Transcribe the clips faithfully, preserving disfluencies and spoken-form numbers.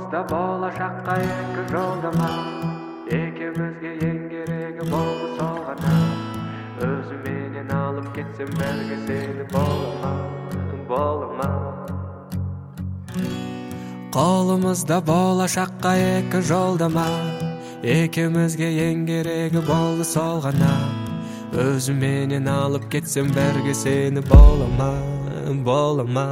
Қолымызда болашаққа екі жолдама, екеумізге ең керегі болды сол ғана. Өзіменен алып кетсем бәрге сені болама, болама. Қолымызда болашаққа екі жолдама, екеумізге ең керегі болды сол ғана. Өзіменен алып кетсем бәрге сені болама, болама.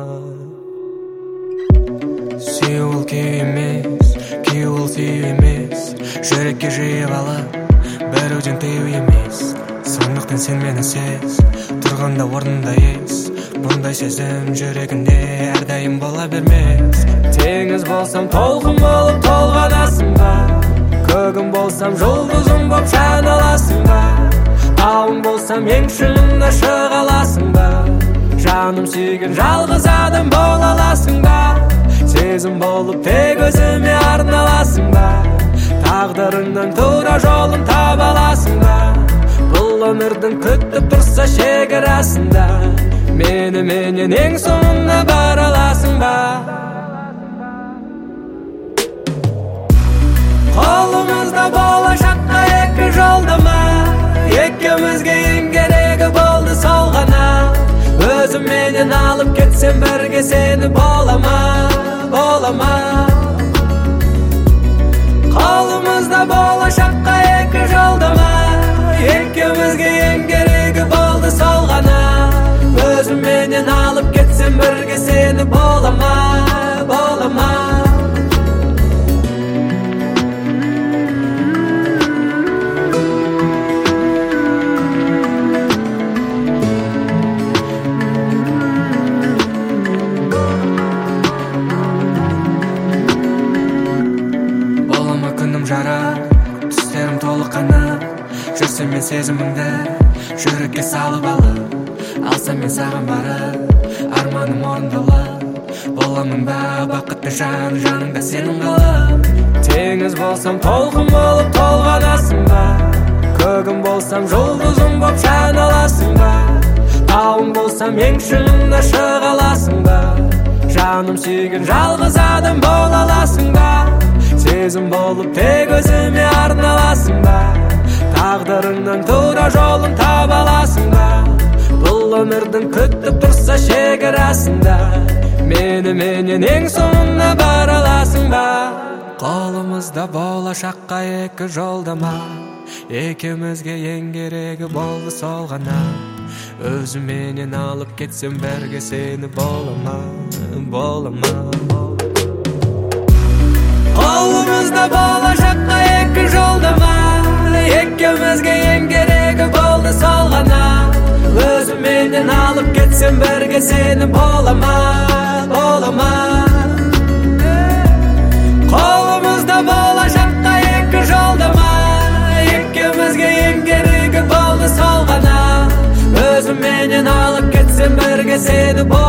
Сүйу ол күй емес, күй ол сүйу емес. Жүрекке жиып алып, бәруден тыю емес. Сондықтан сен мені сез, тұрғанда орнында ес. Бұндай сезім жүрегінде әрдайым бола бермес. Теңіз болсам толқын болып толғанасың ба? Көгім болсам жұлдызым боп жан аласың ба? Тауың болсам ең шыңына шыға аласың ба? Жаным сүйген жалғыз адам бола аласың ба? Сезім болып тек өзіме арналасың ба? Тағдырыңнан тура жолын таба аласың ба? Бұл өмірдің күтіп тұрса шекарасында, мені менен ең соңына бара аласың ба? Қолымызда болашаққа екі жолдама, екеумізге ең керегі болды сол ғана. Өзіменен алып кетсем бірге сені болама, болама. Қолымызда болашаққа екі жолдама, екеумізге ең керегі болды сол ғана. Өзіменен алып кетсем бірге сені болама, болама. Түстерім толық қанып, жүрсем мен сезімімді жүрекке салып алып, алсам мен саған барып, арманым орындалып, боламын ба бақытты жан, жаныңда сенің қалып. Теңіз болсам толқын болып толғанасың ба? Көгім болсам жұлдызым боп жан аласың ба? Тауың болсам ең шыңына шыға аласың ба? Жаным сүйген жалғыз адам бола аласың ба? Сезім болып тек өзіме арналасың ба? Тағдырыңнан тура жолын таба аласың ба? Бұл өмірдің күтіп тұрса шекарасында, мені менен ең соңына бара аласың ба? Қолымызда болашаққа екі жолдама, екеумізге ең керегі болды сол ғана. Өзіменен алып кетсем бәрге сені болама, болама. Қолымызда болашаққа екі жолдама, екеумізге ең керегі болды сол ғана. Өзіменен алып кетсем бірге сені болама, болама. Қолымызда болашаққа екі жолдама, екеумізге ең керегі болды сол ғана. Өзіменен алып кетсем бірге сені болама.